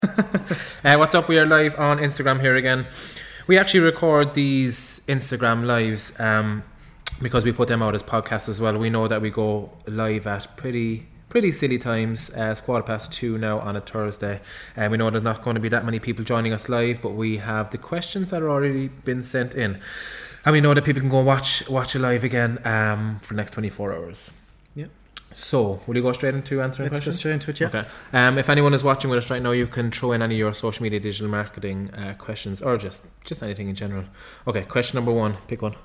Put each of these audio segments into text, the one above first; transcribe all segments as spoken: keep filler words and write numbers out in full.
uh, what's up? We are live on Instagram here again. We actually record these Instagram lives um, because we put them out as podcasts as well. We know that we go live at pretty pretty silly times. Uh, it's quarter past two now on a Thursday, and uh, we know there's not going to be that many people joining us live, but we have the questions that are already been sent in, and we know that people can go watch watch it live again um, for the next twenty-four hours. Yeah. So, will you go straight into answering Let's questions? go straight into it, yeah. Okay. Um, if anyone is watching with us right now, you can throw in any of your social media, digital marketing uh, questions, or just just anything in general. Okay. Question number one. Pick one.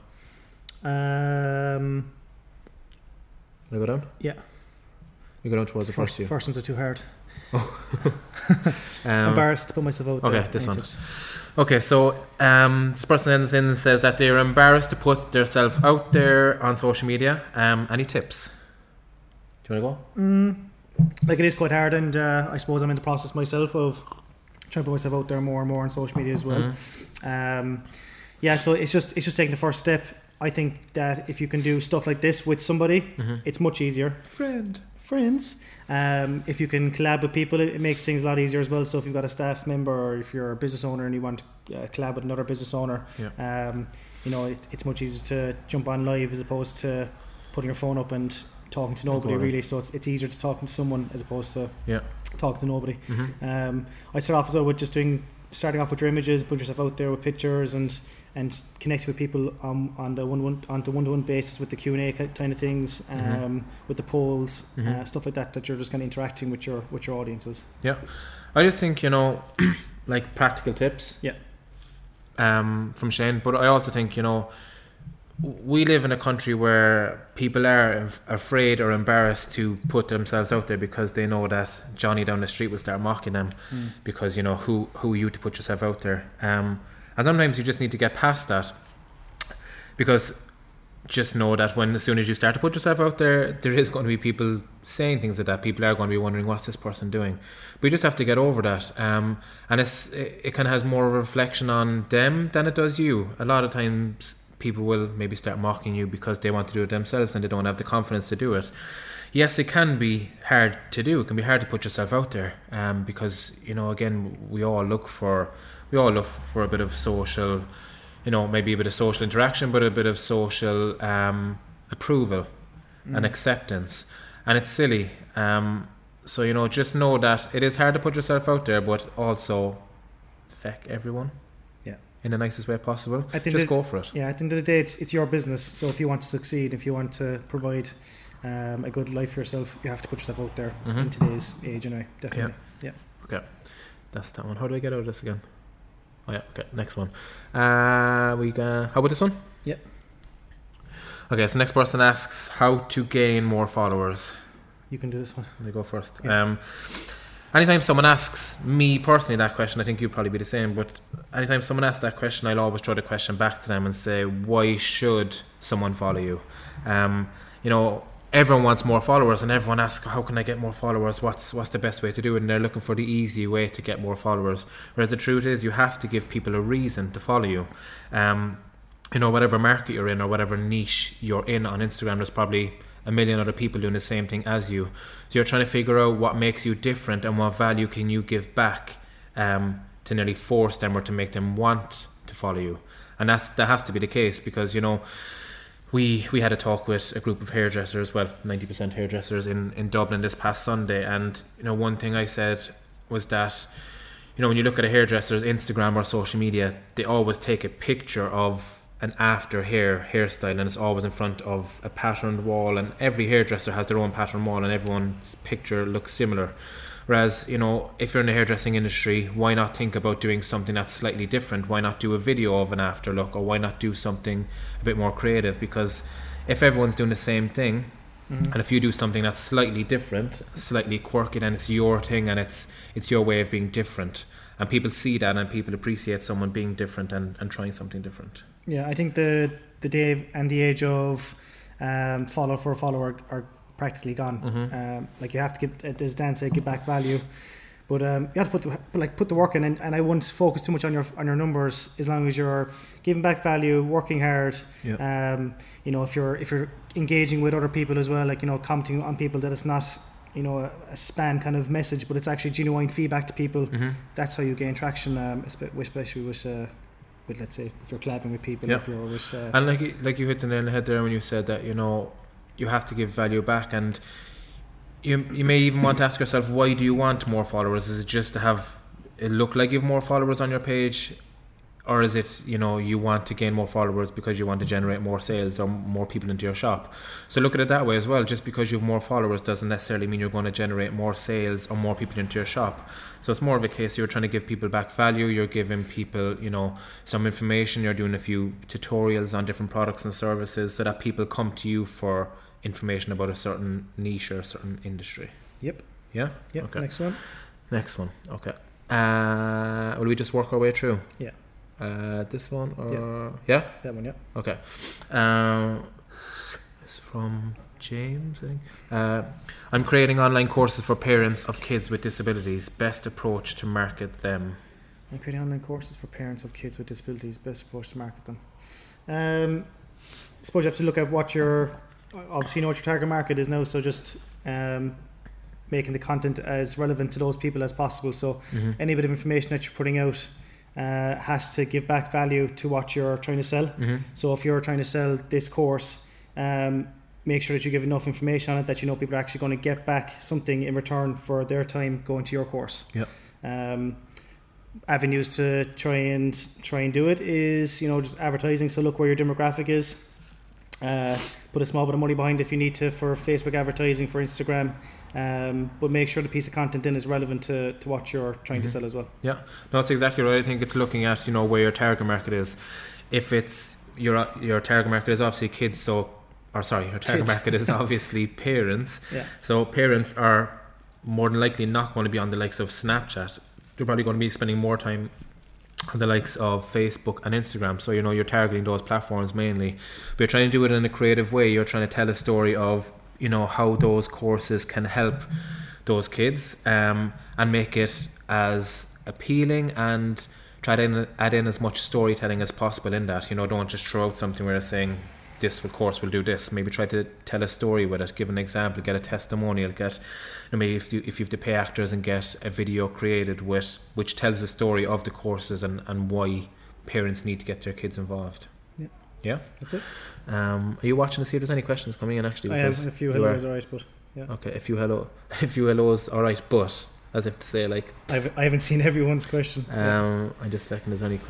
Um. Will I go down? Yeah. You go down towards the first, First, few. first ones are too hard. Oh. um, Embarrassed to put myself out okay, there. this Any one. tips? Okay, so um, this person ends in and says that they're embarrassed to put themselves out there on social media. Um, any tips? Do you want to go? Mm, like it is quite hard, and uh, I suppose I'm in the process myself of trying to put myself out there more and more on social media as well. Mm-hmm. Um, yeah, so it's just it's just taking the first step. I think that if you can do stuff like this with somebody, Mm-hmm. it's much easier. Friend. Friends. Um, if you can collab with people, it, it makes things a lot easier as well. So if you've got a staff member, or if you're a business owner and you want to uh, collab with another business owner, Yeah. um, you know, it, it's much easier to jump on live as opposed to putting your phone up and talking to nobody, Totally. really. So it's it's easier to talk to someone as opposed to Yeah. talking to nobody. Mm-hmm. Um, I start off as well with just doing starting off with your images, put yourself out there with pictures, and and connecting with people um, on the one one on the one to one basis with the Q and A kind of things, um, Mhm. with the polls, Mhm. uh, stuff like that. That you're just kind of interacting with your with your audiences. I just think, you know, like practical tips. Yeah. Um, from Shane, but I also think, you know, we live in a country where people are af- afraid or embarrassed to put themselves out there because they know that Johnny down the street will start mocking them Mm. because, you know, who who are you to put yourself out there? Um, and sometimes you just need to get past that, because just know that when as soon as you start to put yourself out there, there is going to be people saying things like that. People are going to be wondering, what's this person doing? But you just have to get over that. Um, and it's it, it kind of has more of a reflection on them than it does you. A lot of times people will maybe start mocking you because they want to do it themselves and they don't have the confidence to do it. Yes, it can be hard to do. It can be hard to put yourself out there, um, because, you know, again, we all look for we all look for a bit of social, you know, maybe a bit of social interaction, but a bit of social um, approval Mm. and acceptance. And it's silly. Um, so, you know, just know that it is hard to put yourself out there, but also feck everyone. Yeah. In the nicest way possible. I think Just that- go for it. Yeah, at the end of the day, it's, it's your business. So if you want to succeed, if you want to provide um, a good life for yourself, you have to put yourself out there Mhm. in today's age, anyway. Definitely. That's that one. How do I get out of this again? Oh yeah, okay, next one. Uh, we got, how about this one? Yep. Okay, so next person asks how to gain more followers. You can do this one. Let me go first. Yeah. Um, anytime someone asks me personally that question, I think you'd probably be the same, but anytime someone asks that question, I'll always throw the question back to them and say, why should someone follow you? Um, you know, everyone wants more followers, and everyone asks, how can I get more followers? What's what's the best way to do it? And they're looking for the easy way to get more followers. Whereas the truth is, you have to give people a reason to follow you. Um, you know, whatever market you're in or whatever niche you're in on Instagram, there's probably a million other people doing the same thing as you. So you're trying to figure out what makes you different and what value can you give back um, to nearly force them or to make them want to follow you. And that's that has to be the case, because, you know, we we had a talk with a group of hairdressers, well, ninety percent hairdressers in, in Dublin this past Sunday. And, you know, one thing I said was that, you know, when you look at a hairdresser's Instagram or social media, they always take a picture of an after hair hairstyle, and it's always in front of a patterned wall, and every hairdresser has their own patterned wall and everyone's picture looks similar. Whereas, you know, if you're in the hairdressing industry, why not think about doing something that's slightly different? Why not do a video of an after look, or why not do something a bit more creative? Because if everyone's doing the same thing, Mhm. and if you do something that's slightly different, slightly quirky, then it's your thing and it's it's your way of being different. And people see that, and people appreciate someone being different and, and trying something different. Yeah, I think the the day and the age of um, follow for a follower are practically gone. Mhm. Um, like you have to give, as Dan said, give back value, but um, you have to put the, like put the work in. And, and I wouldn't focus too much on your on your numbers, as long as you're giving back value, working hard. Yeah. Um, you know, if you're if you're engaging with other people as well, like, you know, commenting on people that it's not you know, a, a spam kind of message, but it's actually genuine feedback to people. Mm-hmm. That's how you gain traction, um, especially with, uh, with let's say, if you're collabing with people. Yeah. If you're with, uh, and like like you hit the nail on the head there when you said that, you know, you have to give value back, and you you may even want to ask yourself, why do you want more followers? Is it just to have it look like you have more followers on your page? Or is it, you know, you want to gain more followers because you want to generate more sales or more people into your shop? So look at it that way as well. Just because you have more followers doesn't necessarily mean you're going to generate more sales or more people into your shop. So it's more of a case you're trying to give people back value. You're giving people, you know, some information. You're doing a few tutorials on different products and services so that people come to you for information about a certain niche or a certain industry. Yep. Yeah? Yep. Okay. Next one. Next one. Okay. Uh, will we just work our way through? Yeah. Uh, this one or yeah. yeah, that one, yeah. Okay. Um, it's from James, I think. Uh, I'm creating online courses for parents of kids with disabilities. Best approach to market them. I'm creating online courses for parents of kids with disabilities. Best approach to market them. Um, I suppose you have to look at what your obviously you know what your target market is now. So just um, making the content as relevant to those people as possible. So mm-hmm. any bit of information that you're putting out Uh, has to give back value to what you're trying to sell. Mm-hmm. So if you're trying to sell this course, um, make sure that you give enough information on it that you know people are actually going to get back something in return for their time going to your course. Yeah. Um, avenues to try and try and do it is, you know, just advertising. So look where your demographic is. Uh, put a small bit of money behind if you need to for Facebook advertising, for Instagram, um, but make sure the piece of content then is relevant to, to what you're trying mm-hmm. to sell as well. Yeah, no, that's exactly right. I think it's looking at, you know, where your target market is. If it's your your target market is obviously kids, so or sorry, your target Kids. market is obviously parents. Yeah. So parents are more than likely not going to be on the likes of Snapchat. They're probably going to be spending more time on the likes of Facebook and Instagram. So, you know, you're targeting those platforms mainly, but you're trying to do it in a creative way. You're trying to tell a story of, you know, how those courses can help those kids, um, and make it as appealing, and try to add in as much storytelling as possible in that. You know, don't just throw out something where it's saying this course will do this. Maybe try to tell a story with it, give an example, get a testimonial, get, you know, maybe if you, if you have to pay actors and get a video created with which tells the story of the courses and, and why parents need to get their kids involved. Yeah. Yeah? That's it. Um, are you watching to see if there's any questions coming in actually? I have a few hellos, alright, but yeah. Okay, a few hello a few hellos, alright, but as if to say like I've, I haven't seen everyone's question. Um yeah. I just reckon there's any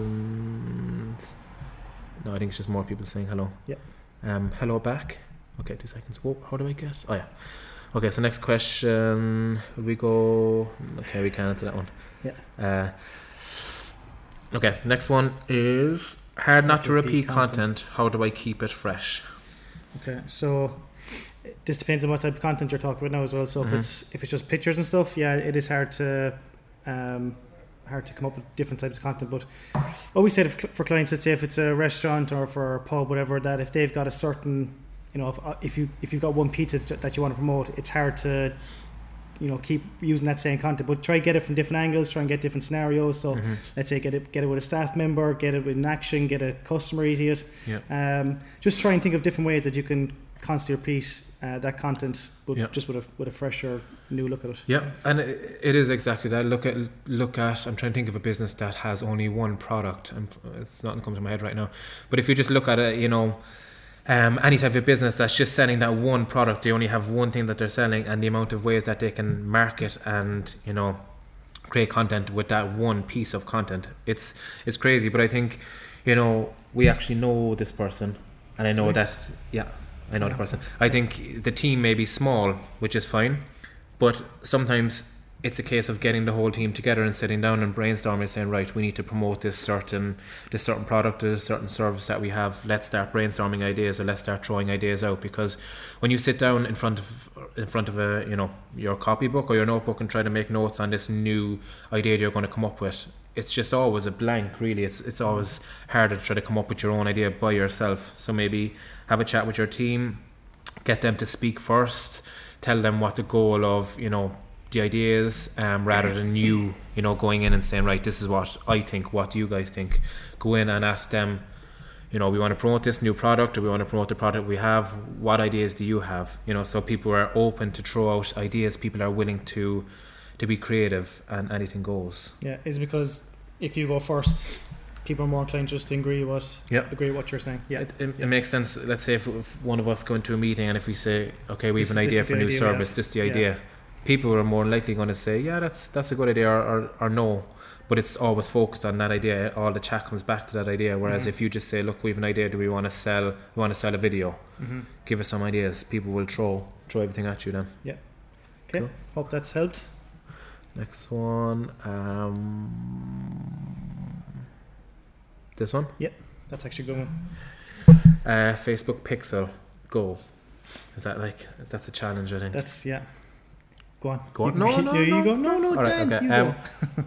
questions. No, I think it's just more people saying hello. Yeah. Um, hello back. Okay, two seconds. Whoa, how do I get? Oh yeah. Okay, so next question. Will we go? Okay, we can answer that one. Yeah. Uh, okay, next one is hard not to repeat content. How do I keep it fresh? Okay, so this depends on what type of content you're talking about now as well. So mm-hmm. if it's if it's just pictures and stuff, yeah, it is hard to um. hard to come up with different types of content, but what we said if, for clients, let's say if it's a restaurant or for a pub, whatever, that if they've got a certain, you know, if, if you if you've got one pizza that you want to promote, it's hard to, you know, keep using that same content, but try get it from different angles, try and get different scenarios. So mm-hmm. let's say get it get it with a staff member, get it with an action, get a customer easy it. Yeah. Um, just try and think of different ways that you can constantly repeat uh, that content, but yeah. just with a with a fresher new look at it. Yeah, and it, it is exactly that. Look at look at. I'm trying to think of a business that has only one product, and it's not coming to my head right now. But if you just look at it, you know, um, any type of business that's just selling that one product, they only have one thing that they're selling, and the amount of ways that they can market and, you know, create content with that one piece of content, it's it's crazy. But I think, you know, we actually know this person, and I know right. that yeah. I know the person. I think the team may be small, which is fine, but sometimes it's a case of getting the whole team together and sitting down and brainstorming, saying, right, we need to promote this certain this certain product or this certain service that we have. Let's start brainstorming ideas, or let's start throwing ideas out. Because when you sit down in front of in front of a you know your copybook or your notebook and try to make notes on this new idea you're going to come up with, it's just always a blank, really. It's it's always harder to try to come up with your own idea by yourself. So maybe have a chat with your team, get them to speak first, tell them what the goal of, you know, the idea is, um, rather than you, you know, going in and saying, right, this is what I think, what do you guys think? Go in and ask them, you know, we want to promote this new product, or we want to promote the product we have. What ideas do you have? You know, so people are open to throw out ideas. People are willing to to be creative, and anything goes. Yeah, is it because if you go first, people are more inclined just to agree what yeah. agree with what you're saying. Yeah, it, it, yeah. it makes sense. Let's say if, if one of us go into a meeting and if we say, okay, we This- have an this idea is for a the new idea, service, yeah. this is the Yeah. idea. People are more likely going to say, yeah, that's that's a good idea, or, or, or no. But it's always focused on that idea. All the chat comes back to that idea. Whereas Mhm. if you just say, look, we have an idea. Do we want to sell? We want to sell a video. Mm-hmm. Give us some ideas. People will throw throw everything at you then. Okay, Cool. hope that's helped. Next one. Um, this one. That's actually a good one. Uh, Facebook Pixel Go. Is that like that's a challenge? I think. That's yeah. Go on. Go on. You, No, you, no, you no. go. No, no, All right, Dan, okay, you um, go.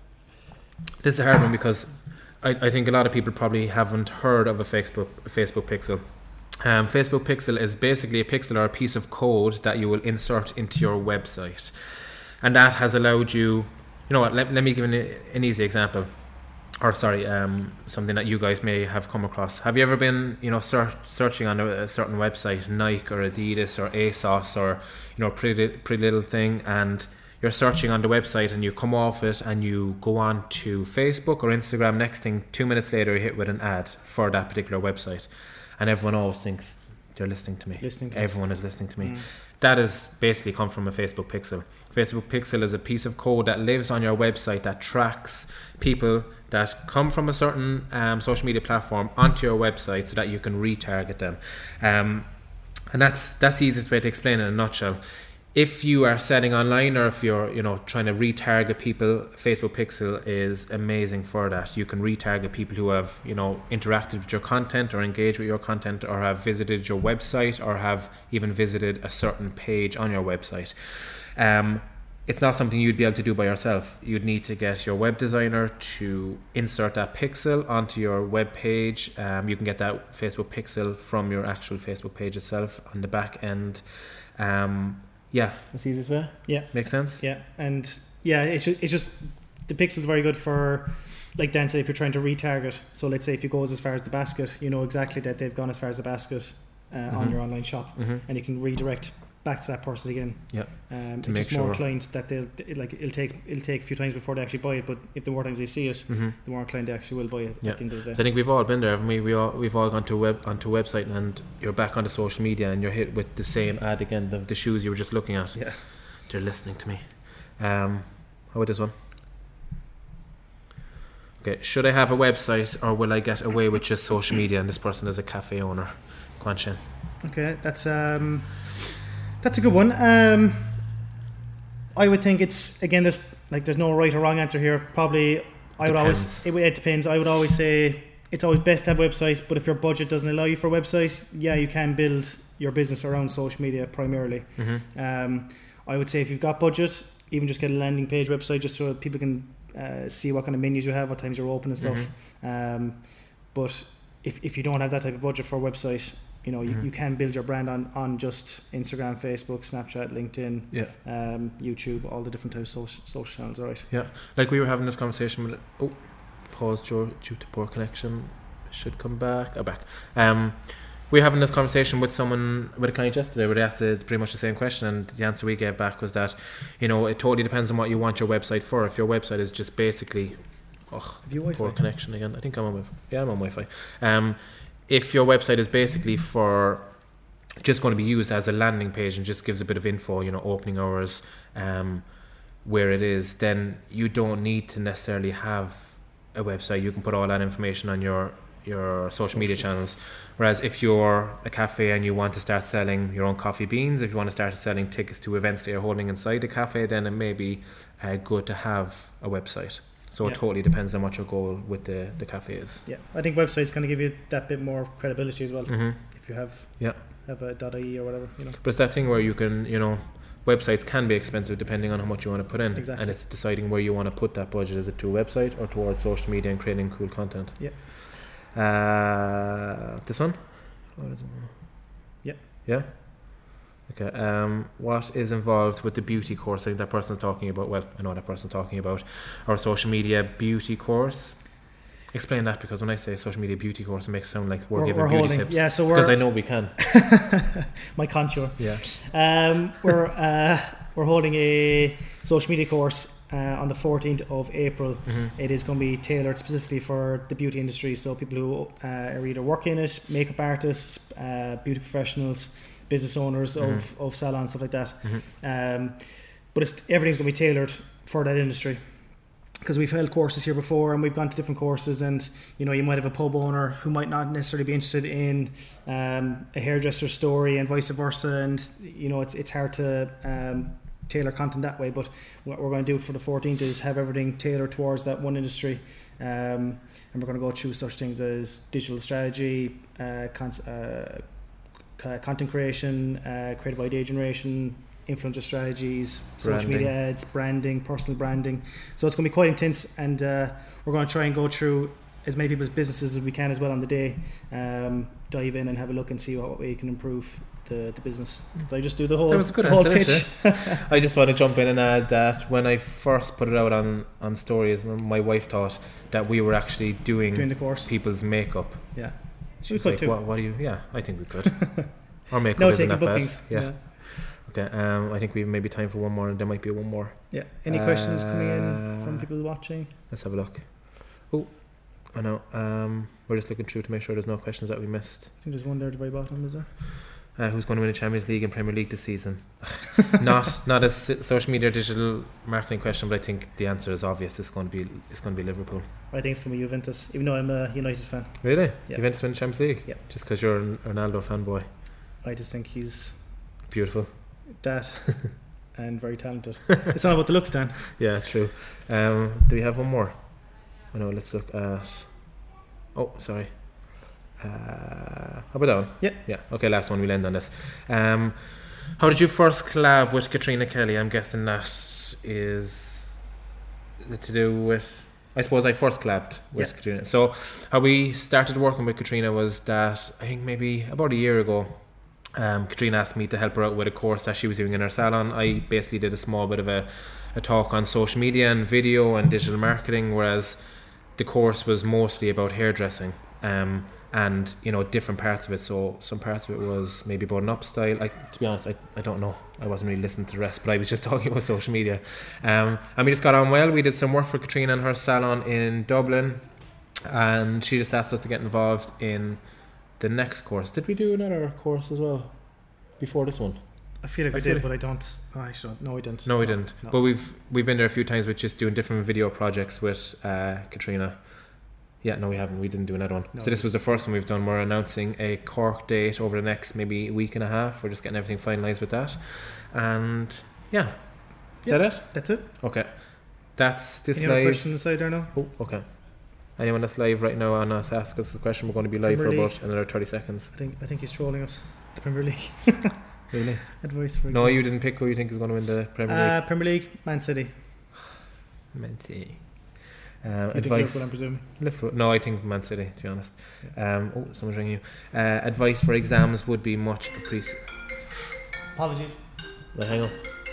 This is a hard one because I, I think a lot of people probably haven't heard of a Facebook a Facebook Pixel. Um, Facebook Pixel is basically a pixel or a piece of code that you will insert into your website, and that has allowed you. You know what? Let, let me give an, an easy example, or sorry, um, something that you guys may have come across. Have you ever been, you know, search, searching on a, a certain website, Nike or Adidas or ASOS or you know, Pretty Pretty Little Thing, and you're searching on the website and you come off it and you go on to Facebook or Instagram. Next thing, two minutes later, you hit with an ad for that particular website, and everyone always thinks they're listening to me. Listening to us. Everyone is listening to me. Mm. That has basically come from a Facebook Pixel. Facebook Pixel is a piece of code that lives on your website that tracks people that come from a certain um, social media platform onto your website so that you can retarget them. Um, and that's that's the easiest way to explain it in a nutshell. If you are selling online, or if you're you know trying to retarget people, Facebook Pixel is amazing for that. You can retarget people who have you know interacted with your content or engaged with your content or have visited your website or have even visited a certain page on your website. Um, it's not something you'd be able to do by yourself. You'd need to get your web designer to insert that pixel onto your web page. Um, you can get that Facebook Pixel from your actual Facebook page itself on the back end. Um, Yeah, that's the easiest way. Yeah. Makes sense? Yeah, and yeah, it's just, it's just the pixel's very good for, like Dan said, if you're trying to retarget. So let's say if it goes as far as the basket, you know exactly that they've gone as far as the basket uh, Mhm. on your online shop, Mm-hmm. and you can redirect back to that person again. Yeah, Um, to it's make just more sure. inclined that they'll it, like it'll take it'll take a few times before they actually buy it, but if the more times they see it, Mm-hmm. the more inclined they actually will buy it Yeah. at the end of the So day. I think we've all been there, haven't we? We all, we've all gone to a web onto a website and you're back onto social media and you're hit with the same ad again of the shoes you were just looking at. Yeah. They're listening to me. Um, how about this one? Okay, should I have a website or will I get away with just social media? And this person is a cafe owner. Go on, Shane. Okay, that's um, that's a good one. Um, I would think it's again, there's like there's no right or wrong answer here. Probably, I would always it, it depends. I would always say it's always best to have websites, but if your budget doesn't allow you for a website, yeah, you can build your business around social media primarily. Mm-hmm. Um, I would say if you've got budget, even just get a landing page website just so people can uh, see what kind of menus you have, what times you're open and stuff. Um, but if if you don't have that type of budget for a website, you know, you, Mhm. you can build your brand on, on just Instagram, Facebook, Snapchat, LinkedIn, Yeah. um, YouTube, all the different types of social, social channels, all right? Like we were having this conversation with, oh, pause due, due to poor connection. Should come back. Oh, back. Um, we were having this conversation with someone, with a client yesterday, where they asked the, pretty much the same question, and the answer we gave back was that, you know, it totally depends on what you want your website for. If your website is just basically, oh, Have you poor Wi-Fi? connection again. I think I'm on Wi-Fi. Yeah, I'm on Wi-Fi. Um, if your website is basically for just going to be used as a landing page and just gives a bit of info, you know, opening hours, um, where it is, then you don't need to necessarily have a website. You can put all that information on your your social media Social. channels. Whereas if you're a cafe and you want to start selling your own coffee beans, if you want to start selling tickets to events that you're holding inside the cafe, then it may be uh, good to have a website. So Yeah. it totally depends on what your goal with the, the cafe is. Yeah, I think websites kind of give you that bit more credibility as well. Mm-hmm. If you have Yeah. have a .ie or whatever, you know. But it's that thing where you can, you know, websites can be expensive depending on how much you want to put in. Exactly. And it's deciding where you want to put that budget. Is it to a website or towards social media and creating cool content? Yeah. Uh, this one? What is it? Yeah. Yeah? Okay. Um, what is involved with the beauty course? I think that person's talking about, well, I know what that person's talking about, our social media beauty course. Explain that, because when I say social media beauty course, it makes it sound like we're, We're- giving we're beauty holding- tips. yeah, so we're- because I know we can. My contour. Yeah. Um, we're uh, we're holding a social media course uh, on the fourteenth of April. Mm-hmm. It is going to be tailored specifically for the beauty industry, so people who uh, are either working in it, makeup artists, uh, beauty professionals, business owners Mhm. of, of salons, stuff like that. Mhm. Um, but it's everything's going to be tailored for that industry. Because we've held courses here before, and we've gone to different courses, and you know, you might have a pub owner who might not necessarily be interested in um, a hairdresser story, and vice versa. And you know, it's it's hard to um, tailor content that way. But what we're going to do for the fourteenth is have everything tailored towards that one industry, um, and we're going to go through such things as digital strategy, uh, con- uh, c- content creation, uh, creative idea generation, influencer strategies, social Branding. media ads, branding, personal branding. So it's going to be quite intense, and uh, we're going to try and go through as many people's businesses as we can as well on the day. Um, dive in and have a look and see what way you can improve the, the business. Did I just do the whole, That was a good the whole answer, pitch? I just want to jump in and add that when I first put it out on, on stories, my wife thought that we were actually doing, Doing the course. people's makeup. Yeah. She We was could like, too. what, what do you, yeah, I think we could. Our makeup No, isn't taking that bookings. bad. Yeah. yeah. Okay, um, I think we've maybe time for one more, and there might be one more. Yeah. Any questions coming in Uh, from people watching? Let's have a look. Oh, I know. Um, we're just looking through to make sure there's no questions that we missed. I think there's one there at the very bottom, is there? Uh, who's going to win the Champions League and Premier League this season? not not a s- social media digital marketing question, but I think the answer is obvious. It's going to be it's going to be Liverpool. I think it's going to be Juventus, even though I'm a United fan. Really? Yeah. Juventus win the Champions League? Yeah. Just because you're a Ronaldo fanboy. I just think he's Beautiful. that and very talented. It's not about the looks, Dan. Yeah, true. Um, do we have one more? Oh no, let's look at. Oh, sorry. Uh, how about that one? Yeah. Yeah. Okay, last one. We'll end on this. Um, how did you first collab with Katrina Kelly? I'm guessing that is, is it to do with. I suppose I first collabed with Yeah. Katrina. So how we started working with Katrina was that I think maybe about a year ago. Um, Katrina asked me to help her out with a course that she was doing in her salon. I basically did a small bit of a, a talk on social media and video and digital marketing, whereas the course was mostly about hairdressing. Um, and you know, different parts of it. So some parts of it was maybe about an upstyle. Like, to be honest, I, I don't know, I wasn't really listening to the rest, but I was just talking about social media. Um, and we just got on well. We did some work for Katrina and her salon in Dublin, and she just asked us to get involved in the next course. Did we do another course as well before this one? I feel like I we feel did, like- but I don't. Oh, I don't. No, we didn't. No, we didn't. no. But we've we've been there a few times with just doing different video projects with uh, Katrina. Yeah, no, we haven't. We didn't do another one. No, so this this- was the first one we've done. We're announcing a Cork date over the next maybe week and a half. We're just getting everything finalised with that. And yeah, is Yeah. that it? That's it. Okay. That's this Any other live. questions inside there now? Oh, okay. Anyone that's live right now on us, ask us a question. We're going to be live Premier for League. about another thirty seconds. I think I think he's trolling us. The Premier League Really? advice for No, you exams. didn't pick who you think is going to win the Premier League. Uh, Premier League, Man City. Man City. Um, You think advice. Liverpool, I'm presuming. Liverpool. No, I think Man City, to be honest. Um, oh, someone's ringing you. Uh, advice for exams would be much appreciated. Apologies. Right, hang up.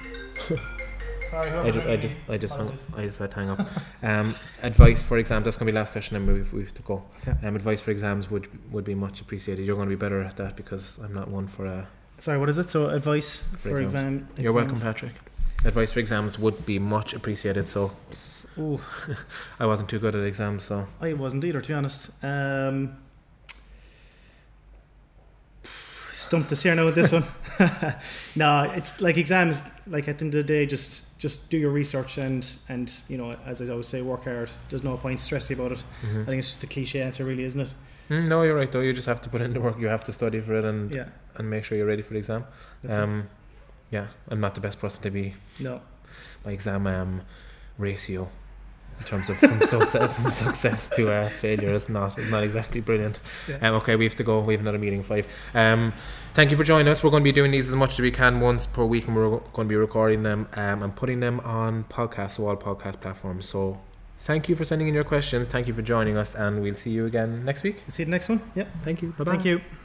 Sorry, I, ju- I just, I just, hung, I just had to hang up. Um, advice for exams. That's gonna be the last question, and we've, we've to go. Okay. Um, advice for exams would would be much appreciated. You're going to be better at that because I'm not one for. Uh, Sorry, what is it? So advice for, exams. exam. You're welcome, exams. Patrick. Advice for exams would be much appreciated. So Ooh, I wasn't too good at exams, so I wasn't either, to be honest. Um, stumped us here now with this one. No, it's like exams. Like at the end of the day, just just do your research and and you know, as I always say, work hard. There's no point stressing about it. mhm. I think it's just a cliche answer, really, isn't it? Mm, no, you're right though. You just have to put in the work. You have to study for it and Yeah. and make sure you're ready for the exam. That's it. Um, yeah, I'm not the best person to be No. my exam um, ratio in terms of from, success, from success to uh, failure is not is not exactly brilliant. Yeah. Um, okay, we have to go. We have another meeting at five. Um, thank you for joining us. We're going to be doing these as much as we can once per week, and we're going to be recording them um, and putting them on podcasts, so all podcast platforms. So thank you for sending in your questions. Thank you for joining us, and we'll see you again next week. See you the next one. Yeah. Thank you. Bye bye. Thank you.